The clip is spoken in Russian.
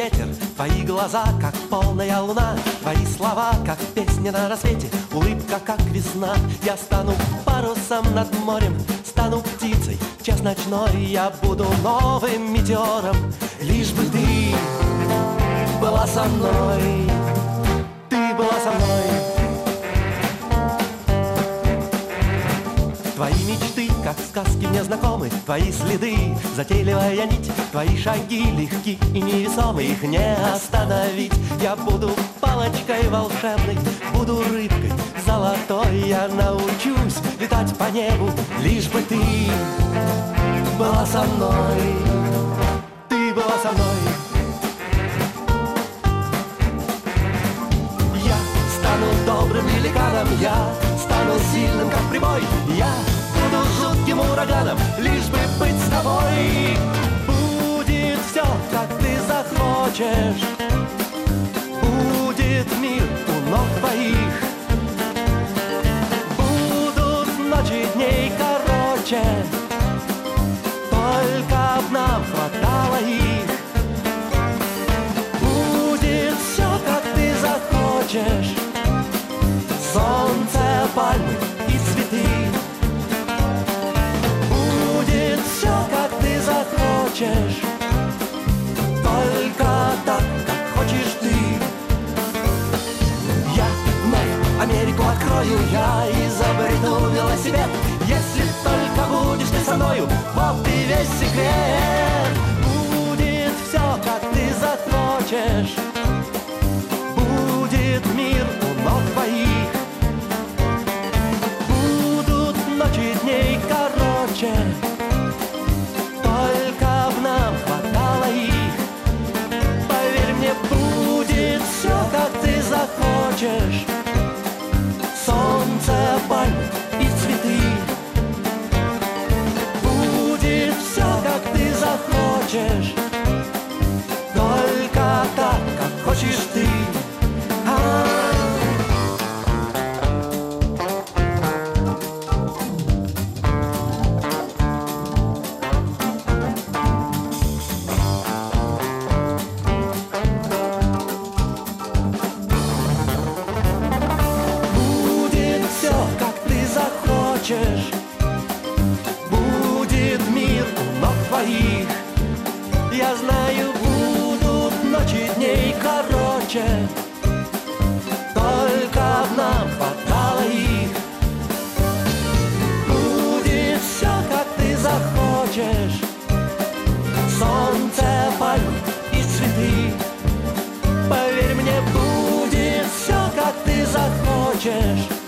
ветер, твои глаза, как полная луна, твои слова, как песня на рассвете, улыбка, как весна. Я стану парусом над морем, стану птицей в час ночной. Я буду новым метеором, лишь бы ты была со мной. Ты была со мной. Твои мечты, как сказки, мне знакомы, твои следы, затейливая нить, твои шаги легки и невесомы, их не остановить. Я буду палочкой волшебной, буду рыбкой золотой, я научусь летать по небу, лишь бы ты была со мной. Ты была со мной. Я стану добрым великаном, я стану сильным, как прибой, я буду жутким ураганом, лишь бы быть с тобой. Будет все, как ты захочешь, будет мир у ног твоих, будут ночи дней короче, только б нам хватало их. Будет все, как ты захочешь, солнце, пальмы и цветы. Будет все, как ты захочешь, только так, как хочешь ты. Я вновь Америку открою, я изобрету велосипед. Если только будешь ты со мною, вот и весь секрет. Будет все, как ты захочешь, будет мир у ног твоих, будут ночи дней короче, только б нам хватало их. Поверь мне, будет все, как ты захочешь, солнце, пальмы и цветы. Будет все, как ты захочешь, только так, как хочешь ты. Будет все, как ты захочешь, будет мир у ног твоих. Я знаю, будут ночи дней короче, только б нам хватало их. Будет все, как ты захочешь, солнце, пальмы и цветы. Поверь мне, будет все, как ты захочешь,